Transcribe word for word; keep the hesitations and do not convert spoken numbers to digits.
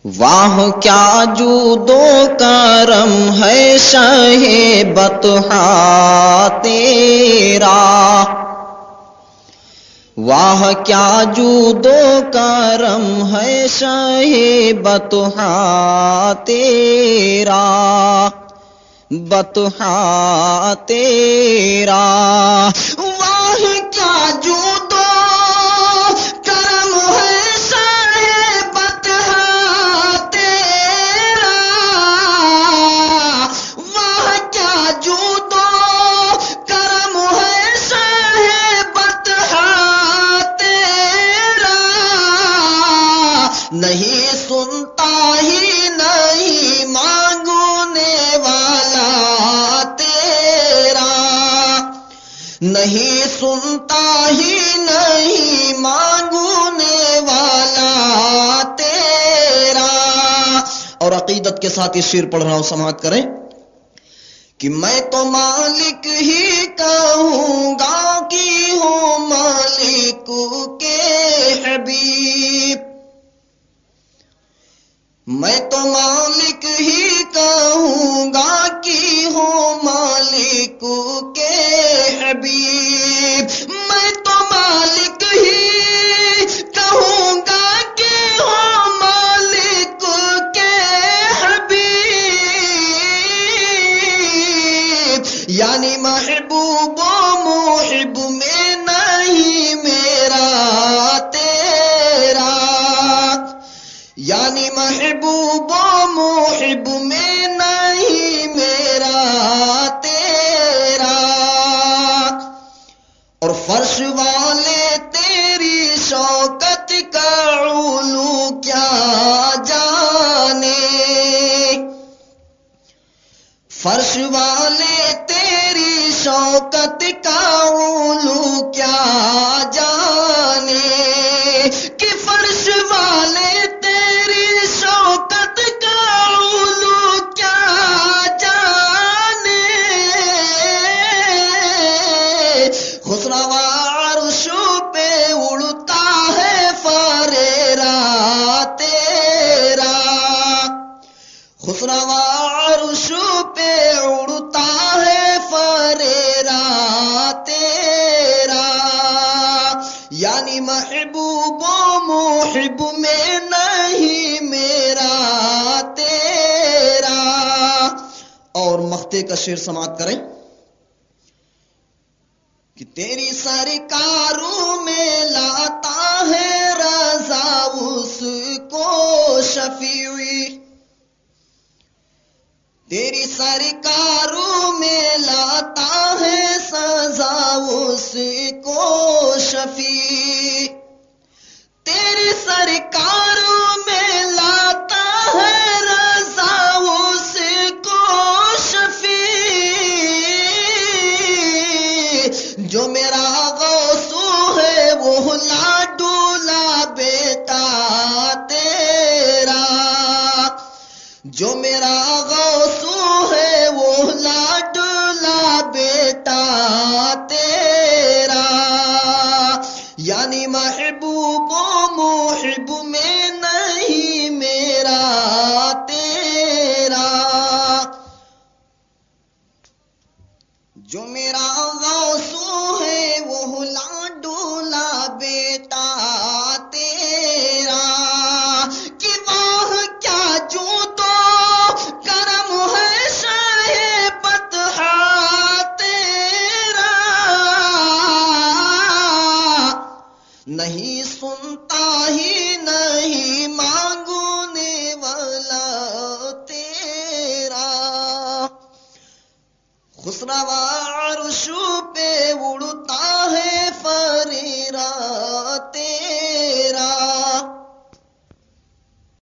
واہ کیا جود و کرم ہے شاہ بطحا تیرا، واہ کیا جود و کرم ہے شاہ بطحا تیرا، بطحا تیرا، واہ کیا جود و کرم ہے شاہ بطحا تیرا، واہ کیا جود و کرم ہے شاہ بطحا تیرا، نہیں سنتا ہی نہیں مانگنے والا تیرا، نہیں سنتا ہی نہیں مانگنے والا تیرا۔ اور عقیدت کے ساتھ یہ شعر پڑھ رہا ہوں، سماعت کریں کہ میں تو مالک ہی کہوں گا کہ ہوں مالک کے حبیب، میں تو مالک ہی کہوں گا کہ ہوں مالک کے حبیب، میں تو مالک ہی کہوں گا کہ ہوں مالک کے حبیب، یعنی محبوب و محب میں نہیں میرا تیرا، یعنی محبوب و محب میں نہیں میرا تیرا۔ اور فرش والے تیری شوکت کا علو کیا جانے، فرش والے تیری شوکت کا علو کیا جانے، کہ فرش والے تیری شوکت کا علو کیا جانے، خسروا عرش پہ اڑتا ہے فریرا تیرا، خسروا عرش پہ اڑتا ہے فریرا تیرا، یعنی محبوب و محب میں نہیں میرا تیرا۔ اور مختے کا شعر سماعت کریں کہ تیری سرکاروں میں لاتا ہے رضا اس کو شفیعی، تیری سرکاروں میں لاتا ہے سزا اس کو شفیع، تیری سرکاروں میں لاتا ہے رضا اس کو شفیع، جو میرا غوث ہے وہ لاڈولا بیٹا تیرا، جو میرا غوث ہے وہ لاڈلا بیٹا تیرا، یعنی محبوب و محب میں نہیں میرا تیرا، جو میرا غوث ہے وہ لاڈلا بیٹا تیرا، کہ واہ کیا جود و کرم ہے شاہ بطحا تیرا، نہیں سنتا ہی نہیں مانگنے والا تیرا، خسروا